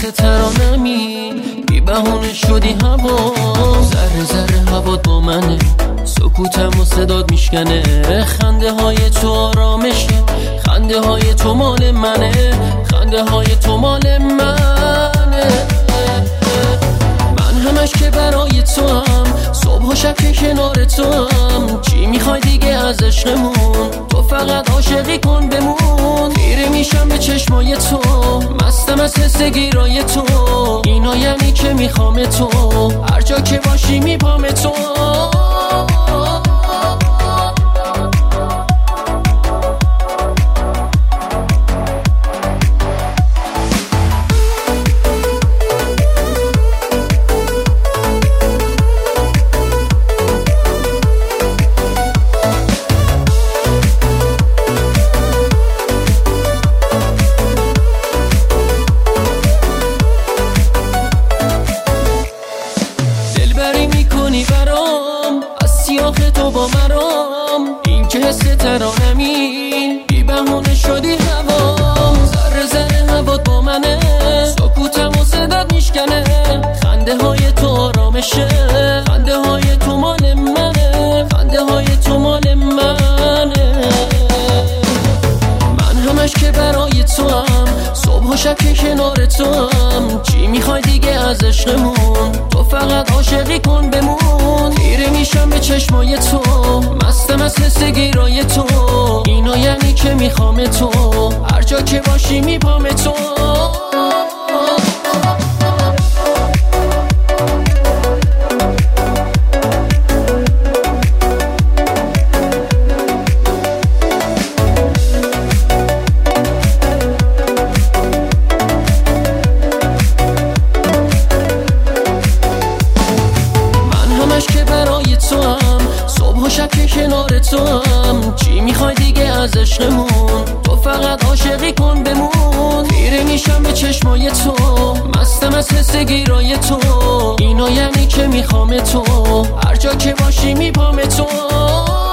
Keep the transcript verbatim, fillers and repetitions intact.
مثل ترانمی بی بهونه شدی هوا، ذره ذره هوا با منه، سکوتم و صداد میشکنه. خنده های تو آرامشه، خنده های تو مال منه، خنده های تو مال منه. من همش که برای تو هم، صبح و شب که کنار تو هم. چی میخوای دیگه از عشقمون؟ تو فقط عاشقی کن بمون. خیره میشم به چشمای تو، مستم از حس گیرای تو. اینا یعنی که میخوام تو، هر جا که باشی میپام تو. دلبری میکنی برام، از سیاخ تو با مرام. این که حس ترانمی بی بهونه شدی هوام، ذره ذره هوات با منه، سکوتم و صدات میشکنه. خنده های تو آرامشه، خنده های تو مال منه، خنده های تو مال منه. من همش که برای تو هم، صبح و شب که کنار تو هم. چی میخوای دیگه از عشقمون؟ تو فقط عاشقی کن بمون. خیره میشم به چشمای تو، مستم از حس گیرای تو. اینا یعنی که میخوام تو، هر جا که باشی میپام تو. که برای تو هم، صبح و شب که کنار تو هم. چی میخوای دیگه از عشقمون؟ تو فقط عاشقی کن بمون. خیره میشم به چشمای تو، مستم از حس گیرای تو. اینا یعنی که میخوام تو، هر جا که باشی میپام تو.